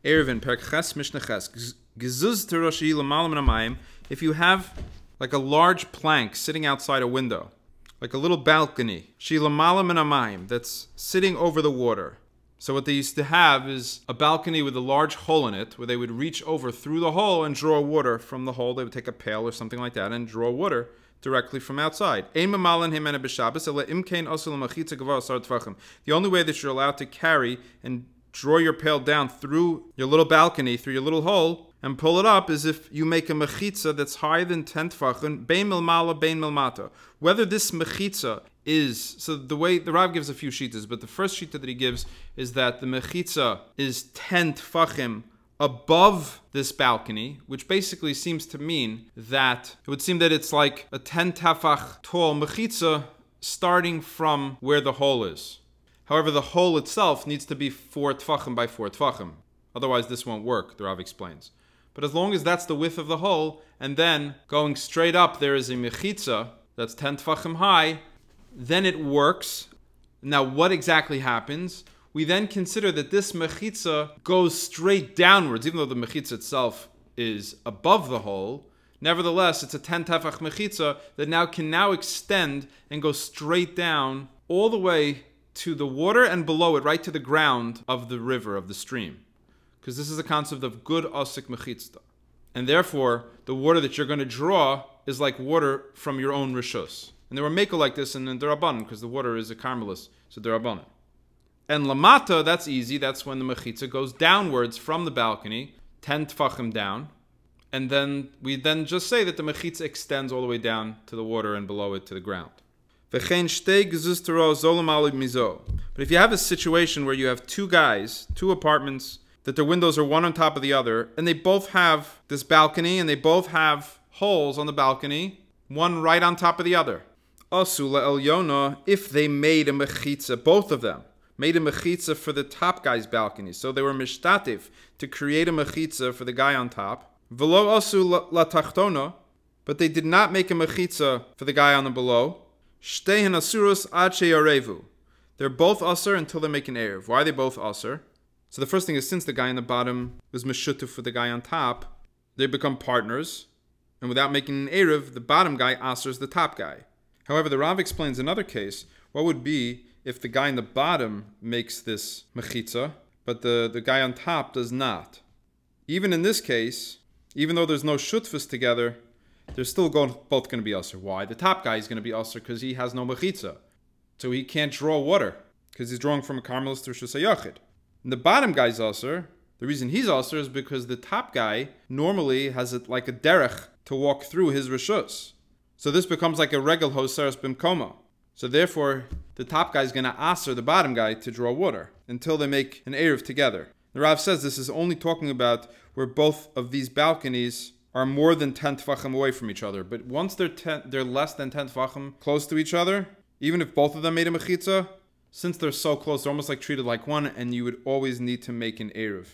Erevin, Perek Ches, Mishnah Ches. Gezuz teroshi l'malam minamayim. If you have like a large plank sitting outside a window, like a little balcony, she l'malam minamayim, that's sitting over the water. So what they used to have is a balcony with a large hole in it, where they would reach over through the hole and draw water from the hole. They would take a pail or something like that and draw water directly from outside. The only way that you're allowed to carry and draw your pail down through your little balcony, through your little hole, and pull it up is if you make a mechitza that's higher than 10 tfachim, bein milmala, bein milmata. Whether this mechitza is, so the way, the Rav gives a few shittas, but the first shitta that he gives is that the mechitza is 10 tfachim above this balcony, which basically seems to mean that, it would seem that it's like a 10 tafach tall mechitza starting from where the hole is. However, the hole itself needs to be 4 tfachim by 4 tfachim. Otherwise, this won't work, the Rav explains. But as long as that's the width of the hole, and then going straight up there is a mechitza that's 10 tfachim high, then it works. Now, what exactly happens? We then consider that this mechitza goes straight downwards, even though the mechitza itself is above the hole. Nevertheless, it's a 10 tefach mechitza that can now extend and go straight down all the way to the water and below it, right to the ground of the river, of the stream. Because this is a concept of good asik mechitza. And therefore, the water that you're going to draw is like water from your own rishus. And there were makel like this in Derabanan, because the water is a carmelis, so Derabanan. And lamata, that's easy. That's when the mechitza goes downwards from the balcony, 10 tfachim down. And then we just say that the mechitza extends all the way down to the water and below it to the ground. But if you have a situation where you have two guys, two apartments, that their windows are one on top of the other, and they both have this balcony, and they both have holes on the balcony, one right on top of the other. Asula el Yona, if they made a mechitza, both of them made a mechitza for the top guy's balcony. So they were mishtatif to create a mechitza for the guy on top. Velo asu la tachtona, but they did not make a mechitza for the guy on the below. Shtehen asurus ad sheyarevu. They're both asur until they make an erev. Why are they both asur? So the first thing is, since the guy on the bottom was meshutuf for the guy on top, they become partners. And without making an erev, the bottom guy asurs the top guy. However, the Rav explains another case. What would be if the guy in the bottom makes this mechitza, but the guy on top does not? Even in this case, even though there's no shutfus together, they're still both going to be asur. Why? The top guy is going to be asur because he has no mechitza. So he can't draw water because he's drawing from a carmelis to Rishus HaYachid. And the bottom guy's asur, the reason he's asur is because the top guy normally has like a derech to walk through his rishus. So this becomes like a regel hoseres bimkoma. So therefore, the top guy is going to asur the bottom guy to draw water until they make an erev together. The Rav says this is only talking about where both of these balconies are more than 10 tefachim away from each other. But once they're less than 10 tefachim close to each other, even if both of them made a mechitza, since they're so close, they're almost like treated like one, and you would always need to make an erev.